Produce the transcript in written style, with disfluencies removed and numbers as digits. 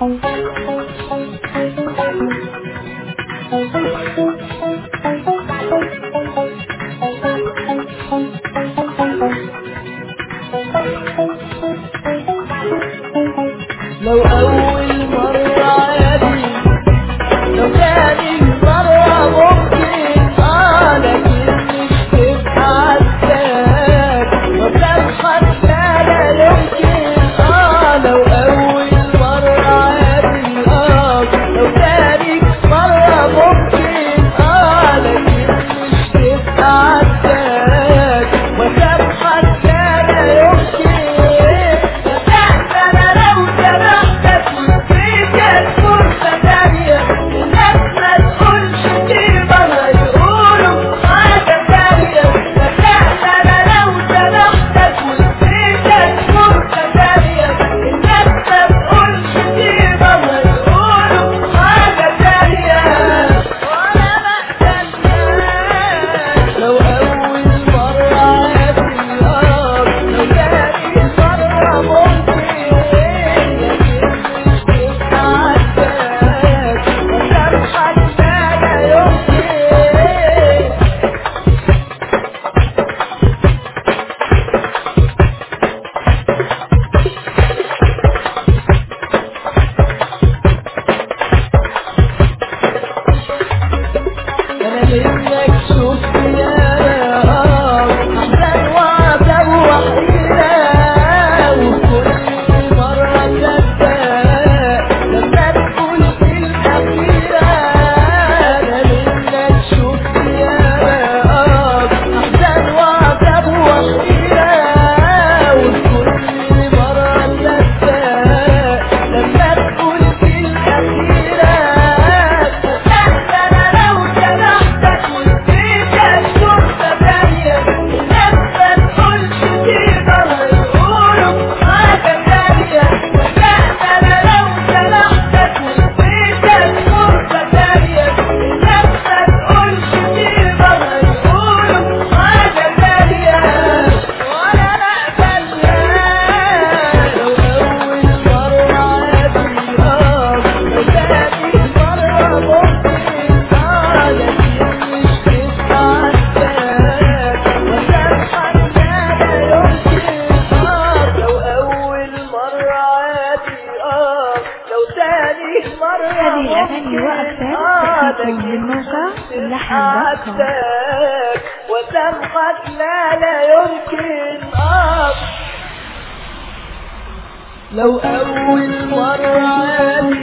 لو أول مرة عادي، لو تاني مرة ممكن لكن مش تبقى عداك وتضحك لا يمكن لو أول مرة عادي لو تاني مرة ممكن لكن مش تبقى عداك وتضحك لا يمكن هذه الأغاني وأكثر تأتيكم من موقع لحن.com. وتمحك لا يمكن لو أول مرة